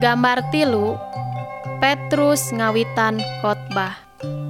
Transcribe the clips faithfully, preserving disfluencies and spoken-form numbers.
Gambar tilu, Petrus ngawitan khotbah.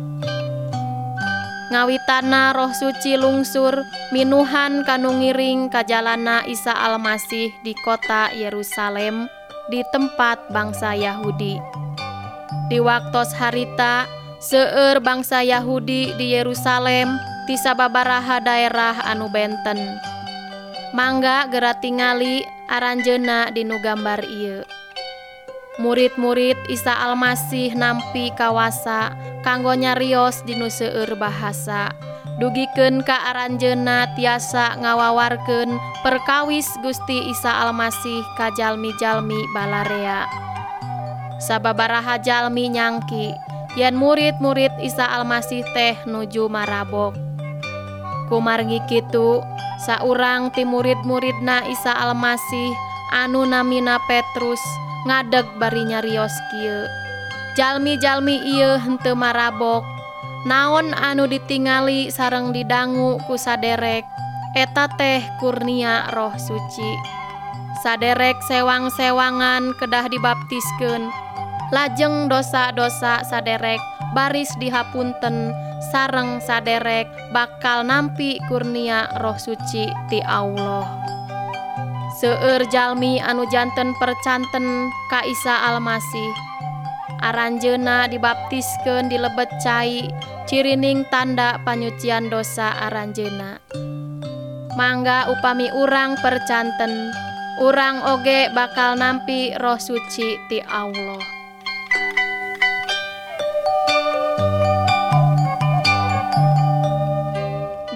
Ngawitana Roh Suci lungsur minuhan kanu ngiring kajalana Isa Almasih di kota Yerusalem di tempat bangsa Yahudi. Di waktos harita seueur bangsa Yahudi di Yerusalem ti sababaraha daerah anu benten. Mangga geura tingali aranjeunna dinu gambar ieu. Murid-murid Isa Almasih nampi kawasa kanggo nyarios dinu seueur bahasa. Dugikeun ka aranjeunna tiasa ngawawarkeun perkawis Gusti Isa Almasih ka jalmi-jalmi balarea. Sababaraha jalmi nyangki yen murid-murid Isa Almasih teh nuju marabok. Kumargi kitu, saurang ti murid-muridna Isa Almasih anu namina Petrus ngadeg bari nyarios kieu. Jalmi-jalmi ieu henteu marabok. Naon anu ditingali sareng didangu ku saderek eta teh kurnia Roh Suci. Saderek sewang-sewangan kedah dibaptiskeun. Lajeng dosa-dosa saderek baris dihapunten sareng saderek bakal nampi kurnia Roh Suci ti Allah. Seueur jalmi anu janten percanten ka Isa Almasih. Aranjeunna dibaptiskeun di lebet cai cirining tanda panyucian dosa aranjeunna. Mangga upami urang percanten, urang oge bakal nampi Roh Suci ti Allah.